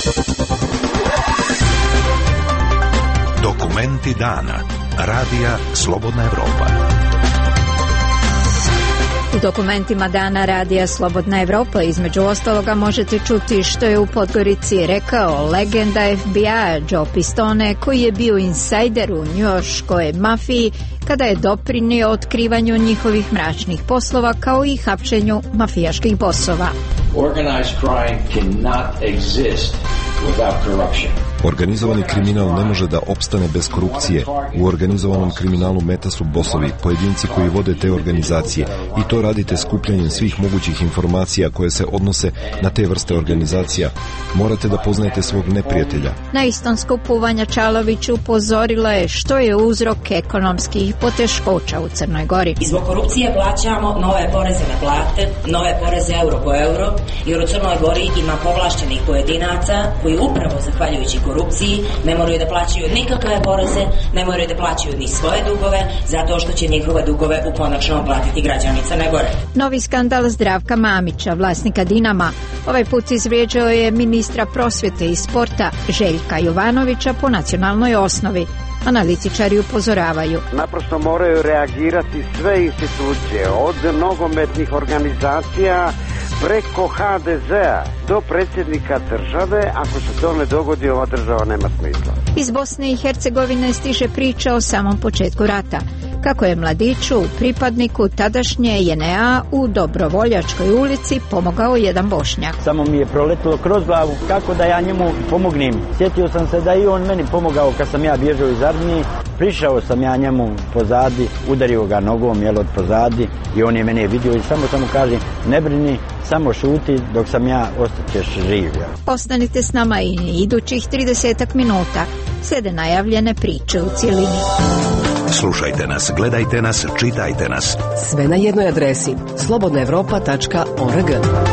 Dokumenti dana. Radija Slobodna Evropa. U dokumentima dana Radija Slobodna Evropa između ostaloga možete čuti što je u Podgorici rekao legenda FBI-a Joe Pistone, koji je bio insajder u njujorškoj mafiji kada je doprinio otkrivanju njihovih mračnih poslova kao i hapšenju mafijaških bosova. Organized crime cannot exist without corruption. Organizovani kriminal ne može da opstane bez korupcije. U organizovanom kriminalu meta su bosovi, pojedinci koji vode te organizacije, i to radite skupljanjem svih mogućih informacija koje se odnose na te vrste organizacija. Morate da poznajete svog neprijatelja. Na istom skupu Vanja Čalović upozorila je što je uzrok ekonomskih poteškoća u Crnoj Gori. I zbog korupcije plaćamo nove poreze na plate, nove poreze euro po euro, jer u Crnoj Gori ima povlašćenih pojedinaca koji upravo zahvaljujući korupciji ne moraju da plaćaju nikakve poreze, ne moraju da plaćaju ni svoje dugove, zato što će njihove dugove ukonačno platiti građani Crne Gore. Novi skandal Zdravka Mamića, vlasnika Dinama, ovaj put izvrijeđao je ministra prosvjete i sporta Željka Jovanovića po nacionalnoj osnovi. Analitičari upozoravaju. Naprosto moraju reagirati sve institucije, od nogometnih organizacija preko HDZ-a do predsjednika države. Ako se to ne dogodi, ova država nema smisla. Iz Bosne i Hercegovine stiže priča o samom početku rata. Kako je mladiću, pripadniku tadašnje JNA u Dobrovoljačkoj ulici pomogao jedan Bošnjak. Samo mi je proletilo kroz glavu kako da ja njemu pomognem. Sjetio sam se da i on meni pomogao kad sam ja bježao iz armije. Prišao sam ja njemu pozadi, udario ga nogom od pozadi i on je mene vidio i samo kaže ne brini, samo šuti dok sam ja ostaćeš živ. Ostanite s nama i idućih 30 minuta. Slijede najavljene priče u cjelini. Slušajte nas, gledajte nas, čitajte nas. Sve na jednoj adresi slobodnaevropa.org.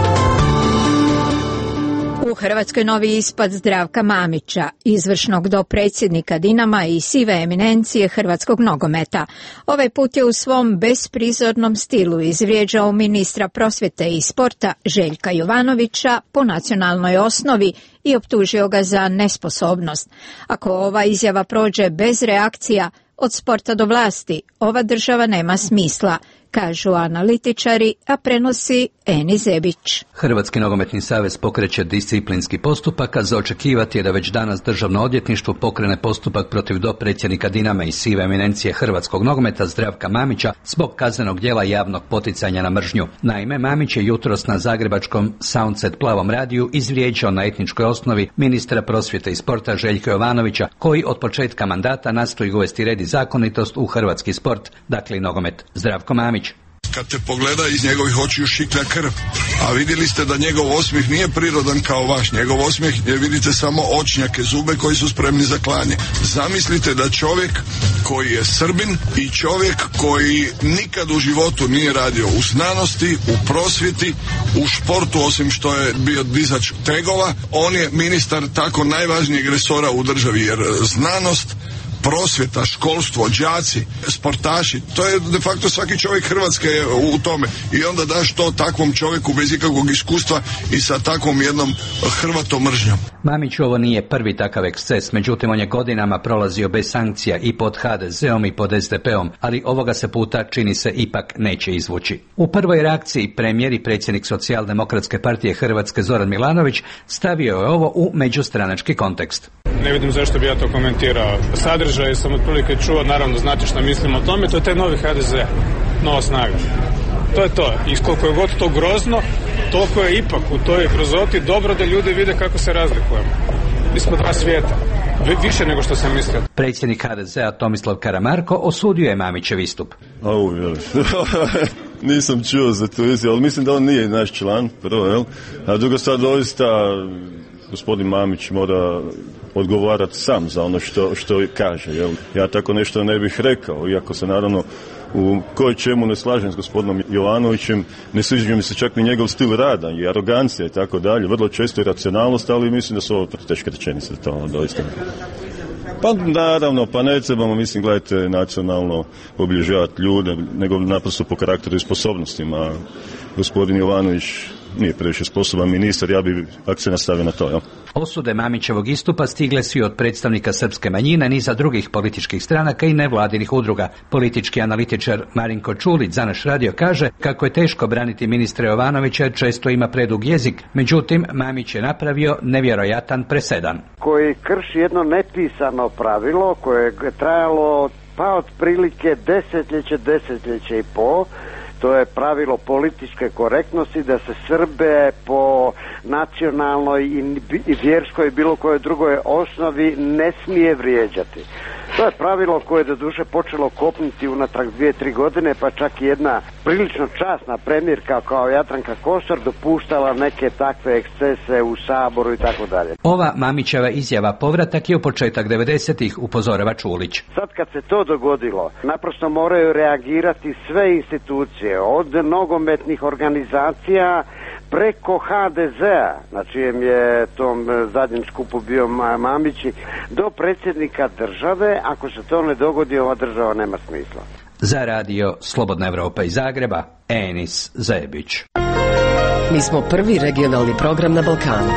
U Hrvatskoj novi ispad Zdravka Mamića, izvršnog dopredsjednika Dinama i sive eminencije hrvatskog nogometa. Ovaj put je u svom besprizornom stilu izvrijeđao ministra prosvjete i sporta Željka Jovanovića po nacionalnoj osnovi i optužio ga za nesposobnost. Ako ova izjava prođe bez reakcija, od sporta do vlasti, ova država nema smisla, kažu analitičari, a prenosi Eni Zebić. Hrvatski nogometni savez pokreće disciplinski postupak, a za očekivati je da već danas Državno odvjetništvo pokrene postupak protiv dopredsjednika Dinama i sive eminencije hrvatskog nogometa Zdravka Mamića zbog kaznenog djela javnog poticanja na mržnju. Naime, Mamić je jutros na zagrebačkom Soundset Plavom radiju izvrijeđao na etničkoj osnovi ministra prosvjete i sporta Željka Jovanovića, koji od početka mandata nastoji uvesti red i zakonitost u hrvatski sport, dakle i nogomet. Zdravko Mamić: kad te pogleda, iz njegovih očiju šiklja krv, a vidjeli ste da njegov osmijeh nije prirodan kao vaš. Njegov osmijeh, gdje vidite samo očnjake, zube koji su spremni za klanje. Zamislite da čovjek koji je Srbin i čovjek koji nikad u životu nije radio u znanosti, u prosvjeti, u športu, osim što je bio dizač tegova, on je ministar tako najvažnijeg resora u državi, jer znanost, prosvjeta, školstvo, đaci, sportaši, to je de facto svaki čovjek Hrvatske u tome. I onda daš to takvom čovjeku bez ikakvog iskustva i sa takvom jednom hrvatom mržnjom. Mamić ovo nije prvi takav eksces, međutim on je godinama prolazio bez sankcija i pod HDZ-om i pod SDP-om, ali ovoga se puta čini se ipak neće izvući. U prvoj reakciji premijer i predsjednik Socijaldemokratske partije Hrvatske Zoran Milanović stavio je ovo u međustranački kontekst. Ne vidim zašto bi ja to komentirao. Sadržaj sam otprilike čuo, naravno znate što mislim o tome, to je taj novi HDZ, nova snaga. To je to. I koliko je god to grozno, toliko je ipak u toj grozoti dobro da ljudi vide kako se razlikujemo. Mi smo dva svijeta. Više nego što sam mislio. Predsjednik HDZ-a Tomislav Karamarko osudio je Mamićev istup. Nisam čuo za tu izjavu, ali mislim da on nije naš član, prvo, jel? A drugo, sad doista gospodin Mamić mora odgovarati sam za ono što kaže, jel? Ja tako nešto ne bih rekao, iako se naravno u koje čemu ne slažem s gospodinom Jovanovićem, ne sviđa mi se čak ni njegov stil rada i arogancija i tako dalje, vrlo često i racionalnost, ali mislim da su ovo teške rečenice, to doista. Pa naravno, pa ne trebamo, mislim, gledajte, nacionalno obilježavati ljude, nego naprosto po karakteru i sposobnostima. Gospodin Jovanović nije previše sposoban ministar, ja bi akcent stavio na to. Jel? Osude Mamićevog istupa stigle su i od predstavnika srpske manjine, niza drugih političkih stranaka i nevladinih udruga. Politički analitičar Marinko Čulić za naš radio kaže kako je teško braniti ministra Jovanovića jer često ima predug jezik, međutim Mamić je napravio nevjerojatan presedan. Koji krši jedno nepisano pravilo koje je trajalo pa otprilike desetljeće i po. To je pravilo političke korektnosti da se Srbe po nacionalnoj i vjerskoj bilo kojoj drugoj osnovi ne smije vrijeđati. To je pravilo koje je doduše počelo kopnuti unatrag 2-3 godine, pa čak i jedna prilično časna premijerka kao Jadranka Kosor dopuštala neke takve ekscese u Saboru i tako dalje. Ova Mamićeva izjava povratak je u početak 90-ih, upozorava Čulić. Sad kad se to dogodilo, naprosto moraju reagirati sve institucije, od nogometnih organizacija preko HDZ-a, na čijem je tom zadnjem skupu bio Mamići, do predsjednika države. Ako se to ne dogodi, ova država nema smisla. Za radio Slobodna Evropa iz Zagreba, Enis Zebić. Mi smo prvi regionalni program na Balkanu.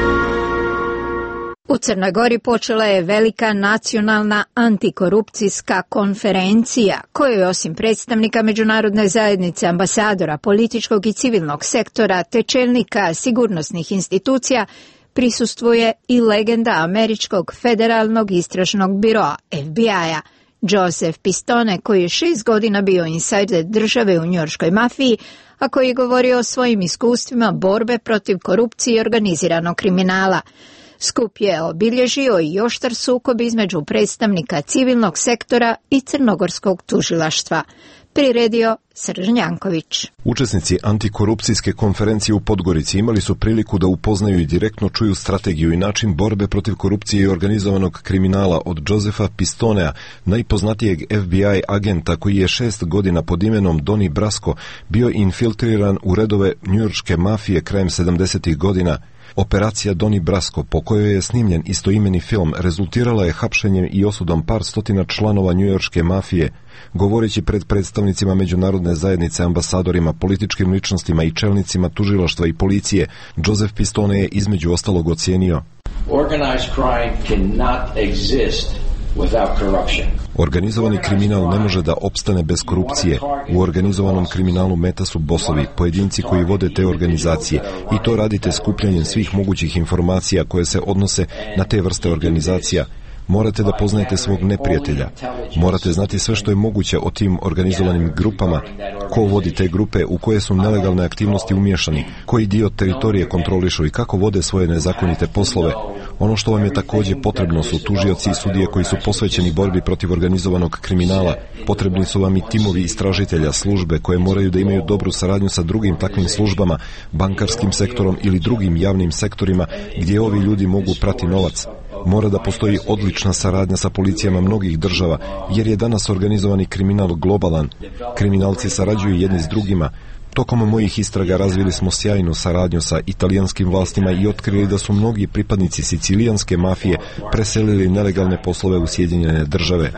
U Crnoj Gori počela je velika nacionalna antikorupcijska konferencija, kojoj osim predstavnika međunarodne zajednice, ambasadora, političkog i civilnog sektora te čelnika sigurnosnih institucija prisustvuje i legenda američkog federalnog istražnog biroa FBI-a, Joseph Pistone, koji je 6 godina bio insajder države u njujorškoj mafiji, a koji je govorio o svojim iskustvima borbe protiv korupcije i organiziranog kriminala. Skup je obilježio i oštar sukob između predstavnika civilnog sektora i crnogorskog tužilaštva. Priredio Srđan Janković. Učesnici antikorupcijske konferencije u Podgorici imali su priliku da upoznaju i direktno čuju strategiju i način borbe protiv korupcije i organizovanog kriminala od Josefa Pistonea, najpoznatijeg FBI agenta koji je 6 godina pod imenom Donnie Brasco bio infiltriran u redove njujorške mafije krajem 70. godina. Operacija Donnie Brasco, po kojoj je snimljen istoimeni film, rezultirala je hapšenjem i osudom par stotina članova njujorške mafije. Govoreći pred predstavnicima međunarodne zajednice, ambasadorima, političkim ličnostima i čelnicima tužilaštva i policije, Joseph Pistone je između ostalog ocijenio: Organized crime cannot exist without corruption. Organizovani kriminal ne može da opstane bez korupcije. U organizovanom kriminalu meta su bosovi, pojedinci koji vode te organizacije, i to radite skupljanjem svih mogućih informacija koje se odnose na te vrste organizacija. Morate da poznajete svog neprijatelja. Morate znati sve što je moguće o tim organizovanim grupama, ko vodi te grupe, u koje su nelegalne aktivnosti umiješani, koji dio teritorije kontrolišu i kako vode svoje nezakonite poslove. Ono što vam je također potrebno su tužioci i sudije koji su posvećeni borbi protiv organizovanog kriminala. Potrebni su vam i timovi istražitelja, službe koje moraju da imaju dobru saradnju sa drugim takvim službama, bankarskim sektorom ili drugim javnim sektorima gdje ovi ljudi mogu prati novac. Mora da postoji odlična saradnja sa policijama mnogih država, jer je danas organizovani kriminal globalan. Kriminalci sarađuju jedni s drugima. Tokom mojih istraga razvili smo sjajnu saradnju sa italijanskim vlastima i otkrili da su mnogi pripadnici sicilijanske mafije preselili nelegalne poslove u Sjedinjene Države.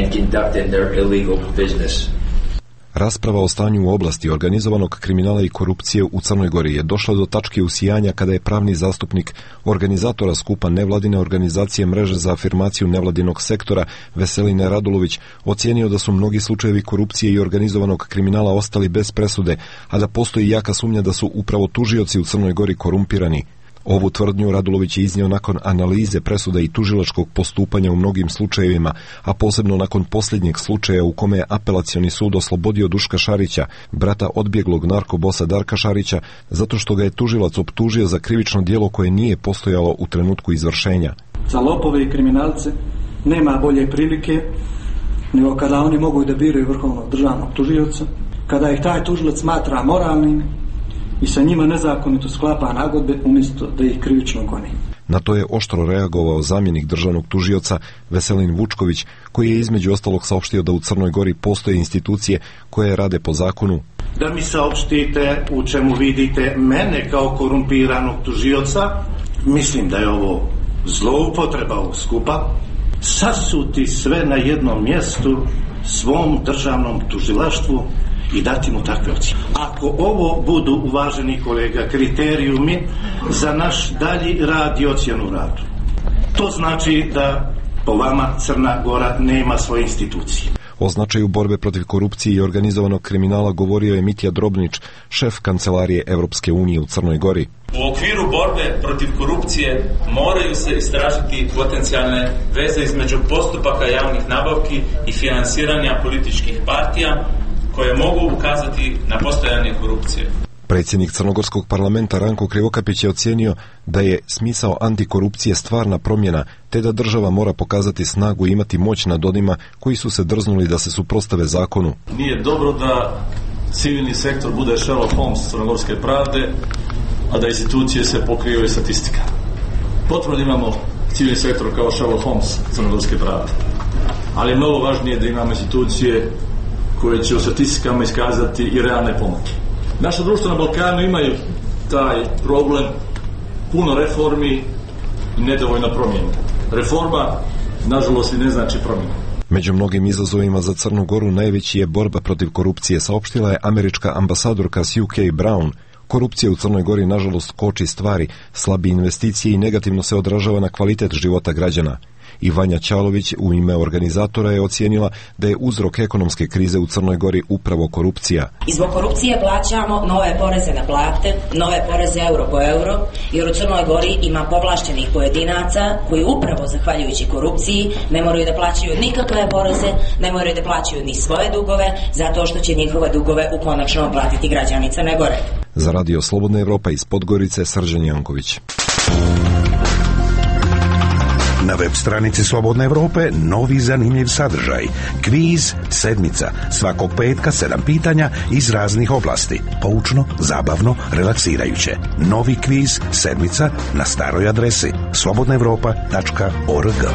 Rasprava o stanju u oblasti organizovanog kriminala i korupcije u Crnoj Gori je došla do tačke usijanja kada je pravni zastupnik organizatora skupa nevladine organizacije Mreže za afirmaciju nevladinog sektora Veseline Radulović ocijenio da su mnogi slučajevi korupcije i organizovanog kriminala ostali bez presude, a da postoji jaka sumnja da su upravo tužioci u Crnoj Gori korumpirani. Ovu tvrdnju Radulović je iznio nakon analize presuda i tužilačkog postupanja u mnogim slučajevima, a posebno nakon posljednjeg slučaja u kome je apelacioni sud oslobodio Duška Šarića, brata odbjeglog narkobosa Darka Šarića, zato što ga je tužilac optužio za krivično djelo koje nije postojalo u trenutku izvršenja. Za lopove i kriminalce nema bolje prilike nego kada oni mogu da biraju vrhovnog državnog tužioca, kada ih taj tužilac smatra moralnim i sa njima nezakonito sklapa nagodbe umjesto da ih krivično goni. Na to je oštro reagovao zamjenik državnog tužioca Veselin Vučković, koji je između ostalog saopštio da u Crnoj Gori postoje institucije koje rade po zakonu. Da mi saopštite u čemu vidite mene kao korumpiranog tužioca, mislim da je ovo zloupotreba ovog skupa, sasuti sve na jednom mjestu svom državnom tužilaštvu i dati mu takve ocjene. Ako ovo budu, uvaženi kolega, kriterijumi za naš dalji rad i ocjenu radu, to znači da po vama Crna Gora nema svoje institucije. O značaju borbe protiv korupcije i organizovanog kriminala govorio je Mitja Drobnić, šef Kancelarije Evropske unije u Crnoj Gori. U okviru borbe protiv korupcije moraju se istražiti potencijalne veze između postupaka javnih nabavki i finansiranja političkih partija koje mogu ukazati na postojanje korupcije. Predsjednik Crnogorskog parlamenta Ranko Krivokapić je ocijenio da je smisao antikorupcije stvarna promjena, te da država mora pokazati snagu i imati moć nad onima koji su se drznuli da se suprotstave zakonu. Nije dobro da civilni sektor bude Sherlock Holmes crnogorske pravde, a da institucije se pokriju i statistika. Potrebno imamo civilni sektor kao Sherlock Holmes crnogorske pravde, ali je mnogo važnije da imamo institucije koje će u statistikama iskazati i realne pomake. Naša društva na Balkanu imaju taj problem, puno reformi i nedovoljno promjena. Reforma, nažalost, i ne znači promjena. Među mnogim izazovima za Crnu Goru najveći je borba protiv korupcije, saopštila je američka ambasadorka Sue K. Brown. Korupcija u Crnoj Gori nažalost koči stvari, slabi investicije i negativno se odražava na kvalitet života građana. I Vanja Ćalović u ime organizatora je ocijenila da je uzrok ekonomske krize u Crnoj Gori upravo korupcija. I zbog korupcije plaćamo nove poreze na plate, nove poreze euro po euro, jer u Crnoj Gori ima povlašćenih pojedinaca koji upravo zahvaljujući korupciji ne moraju da plaćaju nikakve poreze, ne moraju da plaćaju ni svoje dugove, zato što će njihove dugove ukonačno platiti građani Crne Gore. Za Radio Slobodna Evropa iz Podgorice, Srđan Janković. Na web stranici Slobodne Evrope novi zanimljiv sadržaj. Kviz sedmica. Svakog petka 7 pitanja iz raznih oblasti. Poučno, zabavno, relaksirajuće. Novi kviz sedmica na staroj adresi slobodnaevropa.org.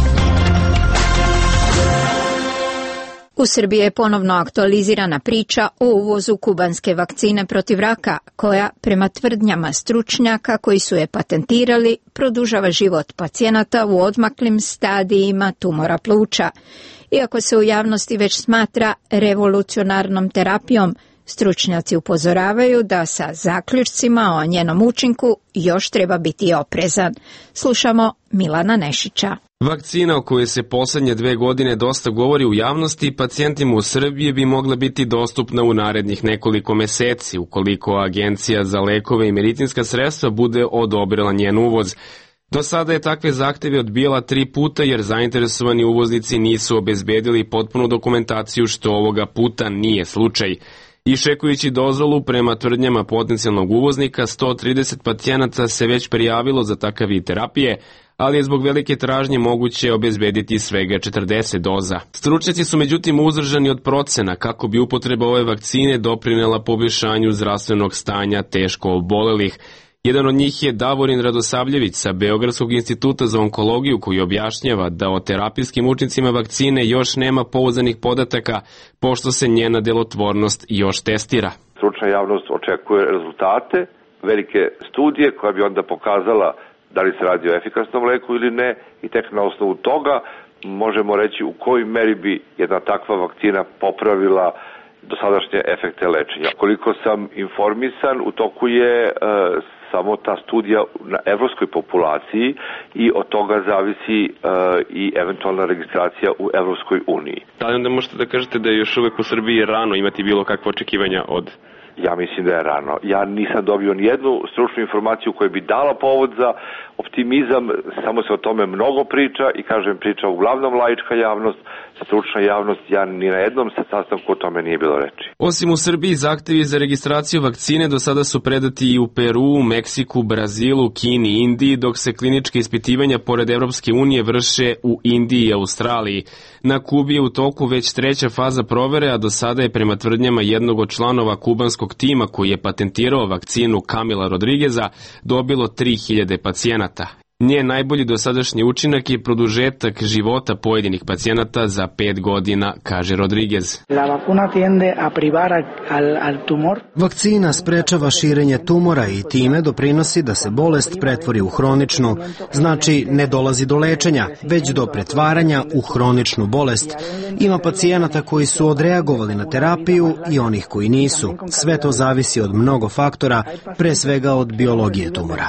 U Srbiji je ponovno aktualizirana priča o uvozu kubanske vakcine protiv raka, koja, prema tvrdnjama stručnjaka koji su je patentirali, produžava život pacijenata u odmaklim stadijima tumora pluća. Iako se u javnosti već smatra revolucionarnom terapijom, stručnjaci upozoravaju da sa zaključcima o njenom učinku još treba biti oprezan. Slušamo Milana Nešića. Vakcina o kojoj se poslednje 2 godine dosta govori u javnosti pacijentima u Srbiji bi mogla biti dostupna u narednih nekoliko meseci, ukoliko Agencija za lekove i medicinska sredstva bude odobrila njen uvoz. Do sada je takve zahteve odbijala 3 puta jer zainteresovani uvoznici nisu obezbedili potpunu dokumentaciju, što ovoga puta nije slučaj. Iščekujući dozvolu, prema tvrdnjama potencijalnog uvoznika, 130 pacijenata se već prijavilo za takav vid terapije, ali je zbog velike tražnje moguće obezbediti svega 40 doza. Stručnjaci su međutim uzdržani od procena kako bi upotreba ove vakcine doprinela poboljšanju zdravstvenog stanja teško obolelih. Jedan od njih je Davorin Radosavljević sa Beogradskog instituta za onkologiju, koji objašnjava da o terapijskim učincima vakcine još nema pouzdanih podataka, pošto se njena delotvornost još testira. Stručna javnost očekuje rezultate, velike studije koja bi onda pokazala da li se radi o efikasnom leku ili ne, i tek na osnovu toga možemo reći u kojoj meri bi jedna takva vakcina popravila dosadašnje efekte lečenja. Koliko sam informisan, u toku je samo ta studija na evropskoj populaciji i od toga zavisi i eventualna registracija u Evropskoj uniji. Da li onda možete da kažete da je još uvek u Srbiji rano imati bilo kakve očekivanja od... Ja mislim da je rano. Ja nisam dobio ni jednu stručnu informaciju koja bi dala povod za optimizam, samo se o tome mnogo priča i kažem priča uglavnom laička javnost, stručna javnost, ja ni na jednom sastanku o tome nije bilo reči. Osim u Srbiji, zahtevi za registraciju vakcine do sada su predati i u Peru, Meksiku, Brazilu, Kini i Indiji, dok se kliničke ispitivanja pored Evropske unije vrše u Indiji i Australiji. Na Kubi je u toku već 3. faza provere, a do sada je prema tvrdnjama jednog od članova kubanskog tima koji je patentirao vakcinu Kamila Rodrigueza dobilo 3000 pacijenata. Njen najbolji dosadašnji učinak je produžetak života pojedinih pacijenata za 5 godina, kaže Rodriguez. Vakcina sprečava širenje tumora i time doprinosi da se bolest pretvori u hroničnu, znači ne dolazi do lečenja, već do pretvaranja u hroničnu bolest. Ima pacijenata koji su odreagovali na terapiju i onih koji nisu. Sve to zavisi od mnogo faktora, pre svega od biologije tumora.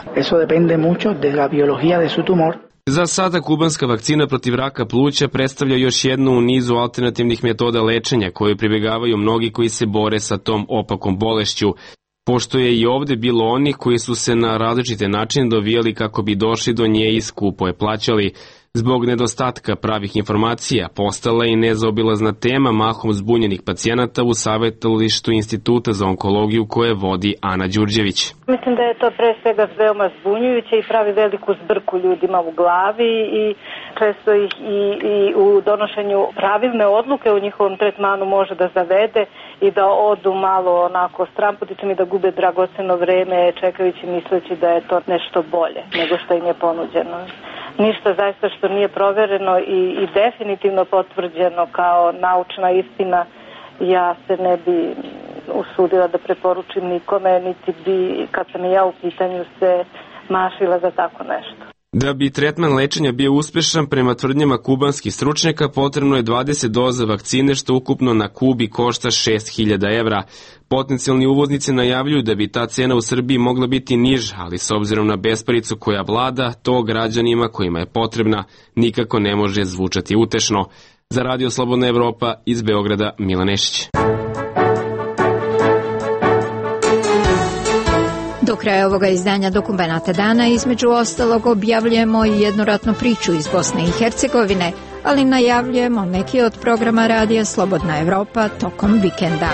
Za sada kubanska vakcina protiv raka pluća predstavlja još jednu u nizu alternativnih metoda lečenja koju pribjegavaju mnogi koji se bore sa tom opakom bolešću, pošto je i ovde bilo onih koji su se na različite načine dovijali kako bi došli do nje i skupo je plaćali. Zbog nedostatka pravih informacija postala je i nezaobilazna tema mahom zbunjenih pacijenata u savjetovalištu Instituta za onkologiju koje vodi Ana Đurđević. Mislim da je to pre svega veoma zbunjujuće i pravi veliku zbrku ljudima u glavi i često ih i u donošenju pravilne odluke u njihovom tretmanu može da zavede i da odu malo onako stramputični i da gube dragoceno vreme čekajući misleći da je to nešto bolje nego što im je ponuđeno. Ništa zaista što nije provereno i definitivno potvrđeno kao naučna istina, ja se ne bi usudila da preporučim nikome, niti bi, kad sam i ja u pitanju, se mašila za tako nešto. Da bi tretman lečenja bio uspešan, prema tvrdnjama kubanskih stručnjaka, potrebno je 20 doza vakcine, što ukupno na Kubi košta 6.000 evra. Potencijalni uvoznici najavljuju da bi ta cena u Srbiji mogla biti niža, ali s obzirom na besparicu koja vlada, to građanima kojima je potrebna nikako ne može zvučati utešno. Za Radio Slobodna Evropa iz Beograda, Milan Nešić. Do kraja ovoga izdanja Dokumenata dana između ostalog objavljujemo i jednu ratnu priču iz Bosne i Hercegovine, ali najavljujemo neki od programa Radija Slobodna Evropa tokom vikenda.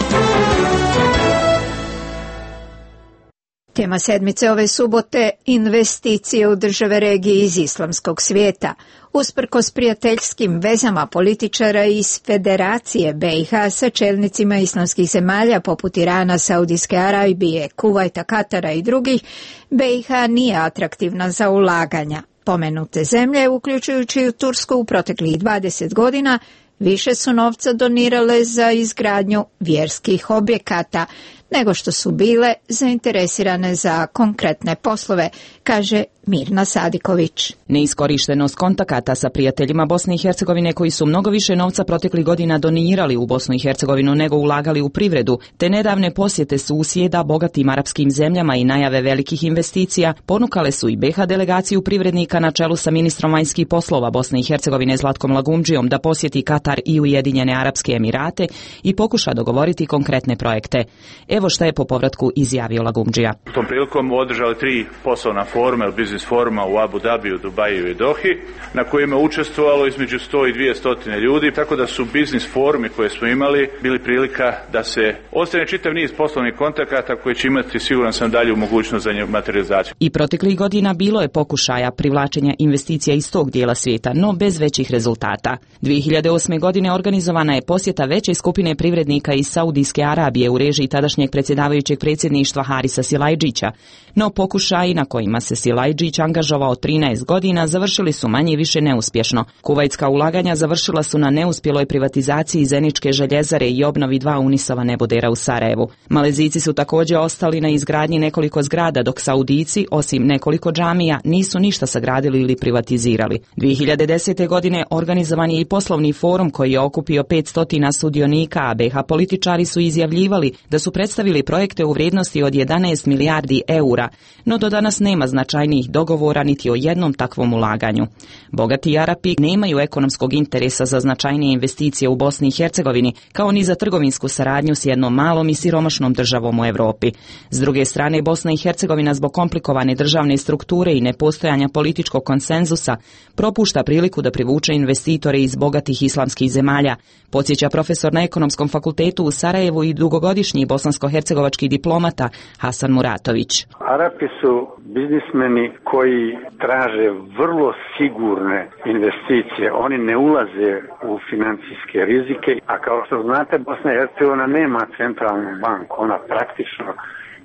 Tema sedmice ove subote – investicije u države regije iz islamskog svijeta. Usprkos prijateljskim vezama političara iz Federacije BiH sa čelnicima islamskih zemalja poput Irana, Saudijske Arabije, Kuvajta, Katara i drugih, BiH nije atraktivna za ulaganja. Pomenute zemlje, uključujući u Tursku u proteklih 20 godina, više su novca donirale za izgradnju vjerskih objekata nego što su bile zainteresirane za konkretne poslove, kaže Mirna Sadiković. Neiskorištenost kontakata sa prijateljima Bosne i Hercegovine koji su mnogo više novca proteklih godina donirali u Bosnu i Hercegovinu nego ulagali u privredu, te nedavne posjete susjeda bogatim arapskim zemljama i najave velikih investicija ponukale su i BiH delegaciju privrednika na čelu sa ministrom vanjskih poslova Bosne i Hercegovine Zlatkom Lagumdžijom da posjeti Katar i Ujedinjene Arapske Emirate i pokuša dogovoriti konkretne projekte. Evo šta je po povratku izjavio Lagumdžija. U tom prilikom održali 3 poslovna foruma ili biznis foruma u Abu Dhabiju, Dubaju i Dohi, na kojima je učestvovalo između 100 i 200 ljudi, tako da su biznis forumi koje smo imali bili prilika da se ostane čitav niz poslovnih kontakata koji će imati, siguran sam, dalju mogućnost za materializaciju. I proteklih godina bilo je pokušaja privlačenja investicija iz tog dijela svijeta, no bez većih rezultata. 2008. godine organizovana je posjeta veće skupine privrednika iz Saudijske Arabije u režiji tadašnjeg predsjedavajućeg predsjedništva Harisa Silajdžića, no pokušaji na kojima se Silajdžić angažovao 13 godina završili su manje i više neuspješno. Kuvajtska ulaganja završila su na neuspjeloj privatizaciji Zeničke željezare i obnovi 2 Unisova nebodera u Sarajevu. Malezijci su također ostali na izgradnji nekoliko zgrada, dok Saudijci, osim nekoliko džamija, nisu ništa sagradili ili privatizirali. 2010. godine organizovan je i poslovni forum koji je okupio 500 sudionika, a BiH političari su izjavljivali da su predstavili projekte u vrijednosti od 11 milijardi eura, no do danas nema značajnijih dogovora niti o jednom takvom ulaganju. Bogati Arapi nemaju ekonomskog interesa za značajnije investicije u Bosni i Hercegovini, kao ni za trgovinsku saradnju s jednom malom i siromašnom državom u Europi. S druge strane, Bosna i Hercegovina zbog komplikovane državne strukture i nepostojanja političkog konsenzusa propušta priliku da privuče investitore iz bogatih islamskih zemalja, podsjeća profesor na Ekonomskom fakultetu u Sarajevu i dugogodišnji bosansko-hercegovački diplomata Hasan Muratović. Arapi su biznismeni koji traže vrlo sigurne investicije. Oni ne ulaze u financijske rizike, a kao što znate, Bosna i Hercegovina nema centralnu banku. Ona praktično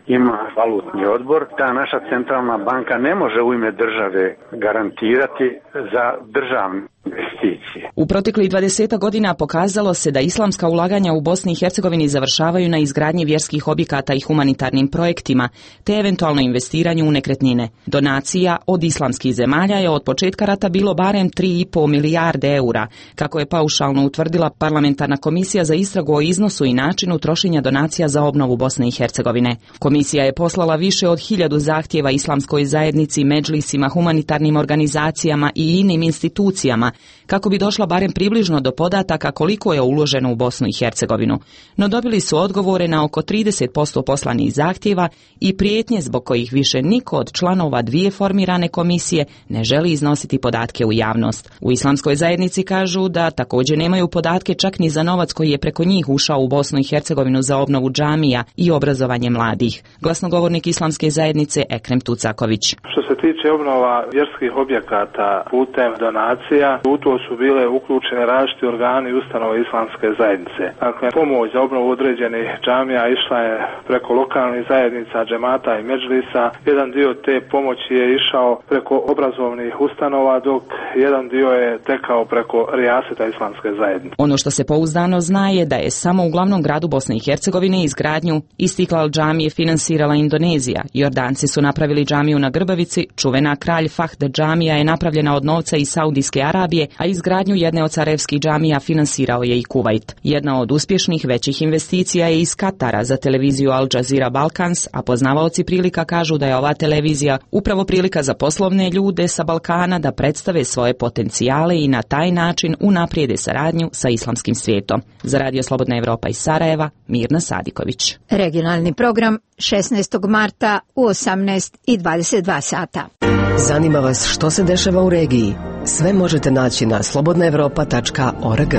ima valutni odbor. Ta naša centralna banka ne može u ime države garantirati za državne investicije. U proteklih 20 godina pokazalo se da islamska ulaganja u Bosni i Hercegovini završavaju na izgradnji vjerskih objekata i humanitarnim projektima, te eventualno investiranju u nekretnine. Donacija od islamskih zemalja je od početka rata bilo barem 3,5 milijarde eura, kako je paušalno utvrdila parlamentarna komisija za istragu o iznosu i načinu trošenja donacija za obnovu Bosne i Hercegovine. Komisija je poslala više od 1000 zahtjeva islamskoj zajednici, medžlisima, humanitarnim organizacijama i inim institucijama, kako bi došla barem približno do podataka koliko je uloženo u Bosnu i Hercegovinu. No dobili su odgovore na oko 30% poslanih zahtjeva i prijetnje zbog kojih više niko od članova dvije formirane komisije ne želi iznositi podatke u javnost. U islamskoj zajednici kažu da također nemaju podatke čak ni za novac koji je preko njih ušao u Bosnu i Hercegovinu za obnovu džamija i obrazovanje mladih. Glasnogovornik islamske zajednice Ekrem Tucaković. Što se tiče obnova vjerskih objekata putem donacija, u to su bile uključene različiti organi i ustanove islamske zajednice. Dakle, pomoć za obnovu određenih džamija išla je preko lokalnih zajednica, džemata i medžlisa. Jedan dio te pomoći je išao preko obrazovnih ustanova, dok jedan dio je tekao preko rijaseta islamske zajednice. Ono što se pouzdano zna je da je samo u glavnom gradu Bosne i Hercegovine izgradnju Istiklal džamije finansirala Indonezija. Jordanci su napravili džamiju na Grbavici, čuvena Kralj Fahd džamija je napravljena od novca iz Saudijske Arabije, a izgradnju jedne od carevskih džamija finansirao je i Kuvajt. Jedna od uspješnih većih investicija je iz Katara za televiziju Al Jazeera Balkans, a poznavaoci prilika kažu da je ova televizija upravo prilika za poslovne ljude sa Balkana da predstave svoje potencijale i na taj način unaprijede saradnju sa islamskim svijetom. Za Radio Slobodna Evropa iz Sarajeva, Mirna Sadiković. Regionalni program 16. marta u 18:22 sata. Zanima vas što se dešava u regiji? Sve možete naći na slobodnaevropa.org.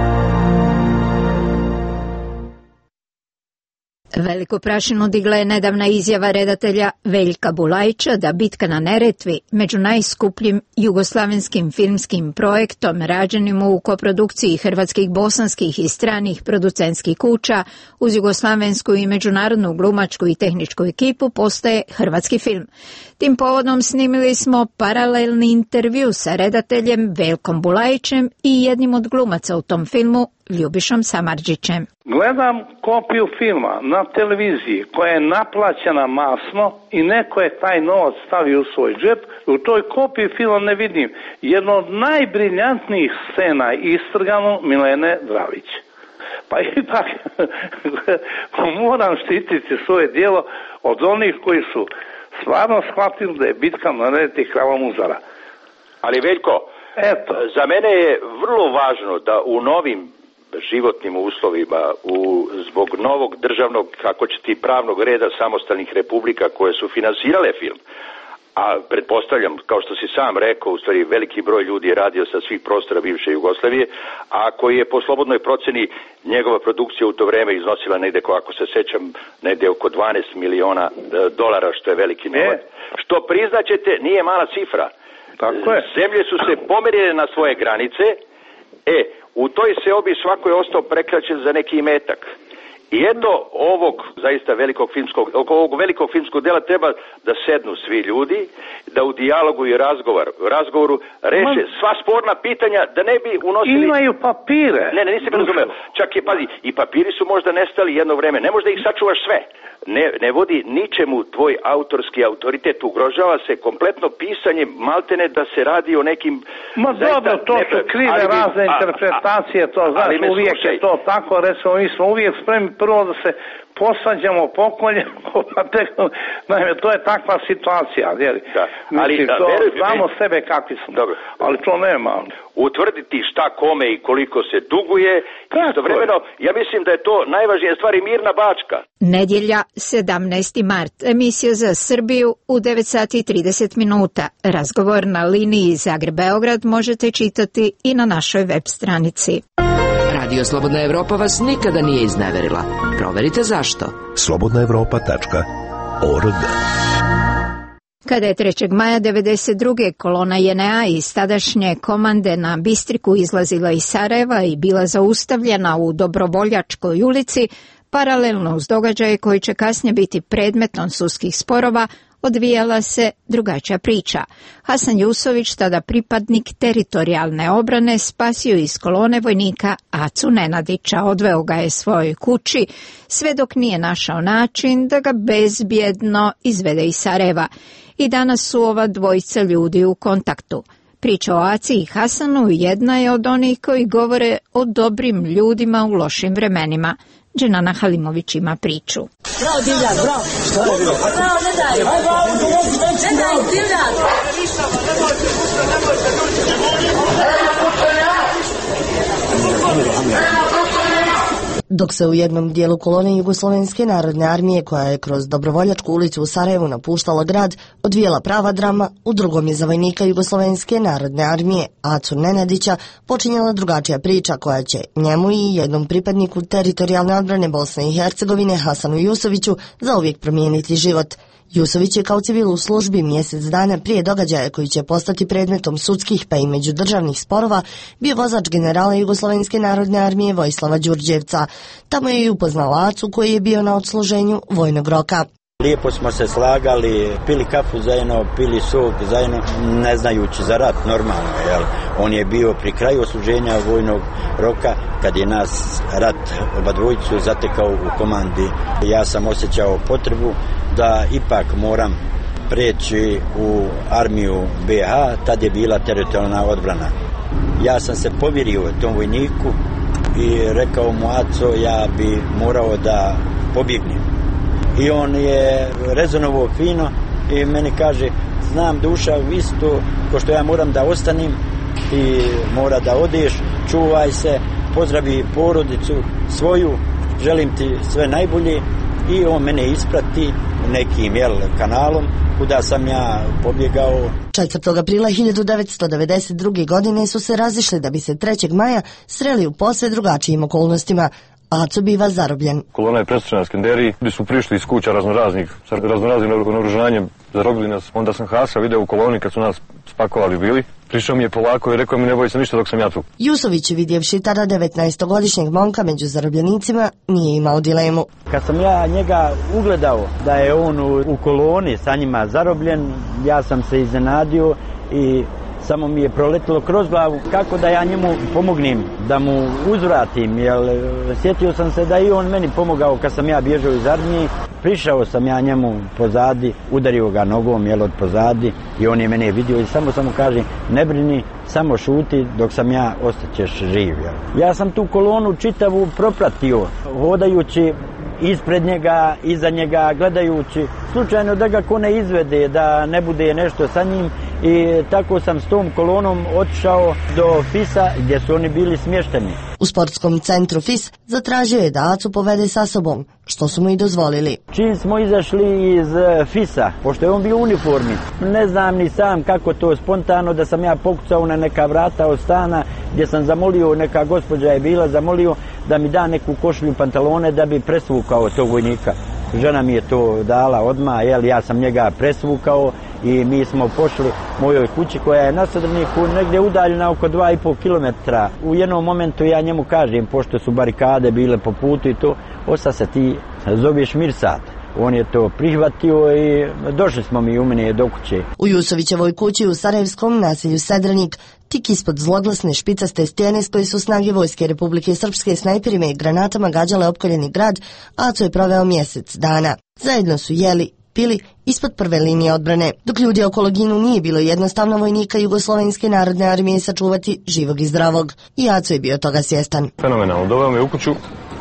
Veliku prašinu digla je nedavna izjava redatelja Veljka Bulajića da Bitka na Neretvi, među najskupljim jugoslavenskim filmskim projektom rađenim u koprodukciji hrvatskih, bosanskih i stranih producentskih kuća uz jugoslavensku i međunarodnu glumačku i tehničku ekipu, postaje hrvatski film. Tim povodom snimili smo paralelni intervju sa redateljem Veljkom Bulajićem i jednim od glumaca u tom filmu, Ljubišom Samardžićem. Gledam kopiju filma na televiziji koja je naplaćena masno i neko je taj novac stavio u svoj džep. U toj kopiji filma ne vidim jedno od najbriljantnijih scena istrgano Milene Dravić. Pa ipak moram štititi svoje djelo od onih koji su stvarno shvatili da je Bitka na Neretvi krava muzara. Ali Veljko, za mene je vrlo važno da u novim životnim uslovima, zbog novog državnog, kako će ti pravnog reda samostalnih republika koje su finansirale film, a pretpostavljam, kao što si sam rekao, u stvari veliki broj ljudi je radio sa svih prostora bivše Jugoslavije, a koji je po slobodnoj proceni njegova produkcija u to vreme iznosila negde, ako se sećam, negde oko 12 miliona dolara, što je veliki novac. Što priznaćete, nije mala cifra. Tako je. Zemlje su se pomerile na svoje granice, u toj seobi svako je ostao prekraćen za neki imetak. I eto ovog zaista ovog velikog filmskog dela treba da sednu svi ljudi, da u dijalogu i razgovoru reše sva sporna pitanja, da ne bi unosili... Imaju papire. Ne, nisam razumeo. Čak je, pazi, i papiri su možda nestali jedno vreme. Ne možda ih sačuvaš sve. Ne vodi ničemu tvoj autorski autoritet, ugrožava se kompletno pisanje, maltene da se radi o nekim... Ma dobro, to su krive razne interpretacije, to znaš, uvijek je to tako, recimo, mi smo uvijek spremni prvo da se posađamo, pokoljemo, naime, to je takva situacija, jeli? Znamo sebe kakvi smo, ali to nema. Utvrditi šta kome i koliko se duguje, istovremeno, ja mislim da je to najvažnija stvar i mirna Bačka. Nedjelja, 17. mart, emisija za Srbiju u 9:30. Razgovor na liniji Zagreb-Beograd možete čitati i na našoj web stranici. Radio Slobodna Evropa vas nikada nije izneverila. Proverite zašto. slobodnaevropa.org. Kada je 3. maja 1992. kolona JNA iz tadašnje komande na Bistriku izlazila iz Sarajeva i bila zaustavljena u Dobrovoljačkoj ulici, Paralelno uz događaje koji će kasnije biti predmetom sudskih sporova, odvijala se drugačija priča. Hasan Jusović, tada pripadnik teritorijalne obrane, spasio iz kolone vojnika Acu Nenadića, odveo ga je svojoj kući, sve dok nije našao način da ga bezbjedno izvede iz Sarajeva. I danas su ova dvojica ljudi u kontaktu. Priča o Aci i Hasanu jedna je od onih koji govore o dobrim ljudima u lošim vremenima. Dženana Halimović ima priču. Bravo, divljak, bravo! Što je bilo? Bravo, ne daj! Ne daj, divljak! Dok se u jednom dijelu kolone Jugoslovenske narodne armije, koja je kroz Dobrovoljačku ulicu u Sarajevu napuštala grad, odvijela prava drama, u drugom je za vojnika Jugoslovenske narodne armije, Acu Nenadića, počinjala drugačija priča koja će njemu i jednom pripadniku teritorijalne odbrane Bosne i Hercegovine, Hasanu Jusoviću, zauvijek promijeniti život. Jusović je kao civil u službi mjesec dana prije događaja koji će postati predmetom sudskih pa i međudržavnih sporova bio vozač generala Jugoslovenske narodne armije Vojislava Đurđevca. Tamo je i upoznao Acu koji je bio na odsluženju vojnog roka. Lijepo smo se slagali, pili kafu zajedno, pili sok zajedno, ne znajući za rat, normalno. Jel? On je bio pri kraju odsluženja vojnog roka, kad je nas rat oba dvojicu zatekao u komandi. Ja sam osjećao potrebu da ipak moram preći u armiju BiH, tad je bila teritorijalna odbrana. Ja sam se povjerio tom vojniku i rekao mu: Aco, ja bi morao da pobjegnem. I on je rezonovao fino i meni kaže: znam duša, isto ko što ja moram da ostanem i mora da odeš, čuvaj se, pozdravi porodicu svoju, želim ti sve najbolje. I on mene isprati nekim kanalom kuda sam ja pobjegao. 4. aprila 1992. godine su se razišli da bi se 3. maja sreli u posve drugačijim okolnostima. Aco biva zarobljen. Kolona je presrečena na Skenderiji, gdje su prišli iz kuća raznoraznih, sa raznoraznim naoružanjem, zarobili nas. Onda sam Hasa video u koloni kad su nas spakovali bili. Prišao mi je polako i rekao mi: ne boj se ništa dok sam ja tu. Jusović, vidjevši tada 19-godišnjeg momka među zarobljenicima, nije imao dilemu. Kad sam ja njega ugledao da je on u koloni sa njima zarobljen, ja sam se iznenadio i samo mi je proletilo kroz glavu kako da ja njemu pomognem, da mu uzvratim, jer sjetio sam se da i on meni pomogao kad sam ja bježao iz armije. Prišao sam ja njemu pozadi, udario ga nogom od pozadi i on je mene vidio i samo kaže: ne brini, samo šuti, dok sam ja ostaćeš živ. Ja sam tu kolonu čitavu propratio, hodajući ispred njega, iza njega, gledajući slučajno da ga ko ne izvede, da ne bude nešto sa njim, i tako sam s tom kolonom otišao do FIS-a gdje su oni bili smješteni. U sportskom centru FIS zatražio je da Acu povede sa sobom, što su mu i dozvolili. Čim smo izašli iz FIS-a, pošto je on bio u uniformi, ne znam ni sam kako to spontano, da sam ja pokucao na neka vrata od stana gdje sam zamolio, neka gospođa je bila, zamolio da mi da neku košulju, pantalone da bi presvukao tog vojnika. Žena mi je to dala odmah, ja sam njega presvukao i mi smo pošli mojoj kući koja je na Sadrniku, negdje udaljena oko 2,5 km. U jednom momentu ja njemu kažem, pošto su barikade bile po putu i to: osta se ti zoveš Mirsad. On je to prihvatio i došli smo mi u mene do kuće. U Jusovićevoj kući u sarajevskom naselju Sedrenik, tik ispod zloglasne špicaste stijene s koje su snage Vojske Republike Srpske snajperima i granatama gađale opkoljeni grad, Aco je proveo mjesec dana. Zajedno su jeli, pili ispod prve linije odbrane. Dok ljudi okolo ginu, nije bilo jednostavno vojnika Jugoslovenske narodne armije sačuvati živog i zdravog. I Aco je bio toga svjestan. Fenomenalno, doveo me u kuću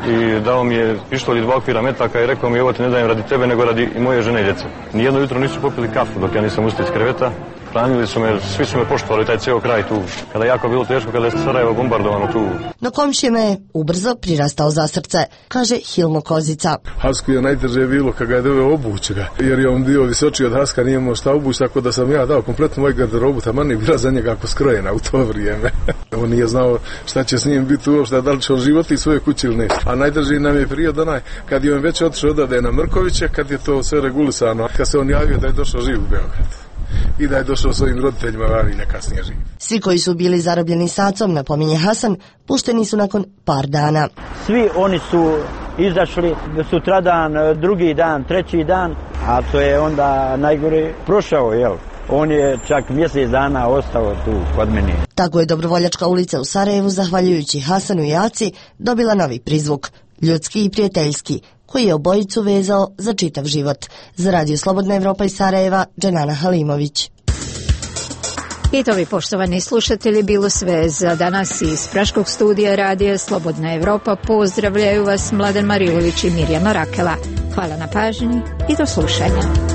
i dao mi je pištolj 2 okvira metaka i rekao mi: ovo ti ne dajem radi tebe, nego radi i moje žene i djece. Nijedno jutro nisu popili kafu dok ja nisam ustao iz kreveta. Hranili su me, svi su me poštovali, taj cijel kraj tu. Kada je jako bilo teško, kada je Sarajevo bombardovano tu. No komšijama je ubrzo prirastao za srce, kaže Hilmo Kozica. Hasku je najteže bilo kad ga je doveo obući ga, jer je on bio visočiji od Haska, nije imao šta obući, tako da sam ja dao kompletnu moj garderobu, taman je bila za njega ako skrojena u to vrijeme. On nije znao šta će s njim biti uopšte, da li će on životi svoje kući ili nešto. A najteži nam je period onaj kad je on već otišao odavde na Mrkoviće, kad je to sve regulisano, kad se on javio da je došao živ u Beograd. i da je došao svojim roditeljima vani da kasnije živi. Svi koji su bili zarobljeni sacom, napominje Hasan, pušteni su nakon par dana. Svi oni su izašli sutradan, drugi dan, treći dan, a to je onda najgore prošao, jel? On je čak mjesec dana ostao tu kod mene. Tako je Dobrovoljačka ulica u Sarajevu, zahvaljujući Hasanu i Aci, dobila novi prizvuk, ljudski i prijateljski, koji je obojicu vezao za čitav život. Za Radio Slobodna Evropa iz Sarajeva, Dženana Halimović. I to bi, poštovani slušatelji, bilo sve za danas iz Praškog studija Radija Slobodna Evropa. Pozdravljaju vas Mladen Marilović i Mirjana Rakela. Hvala na pažnji i do slušanja.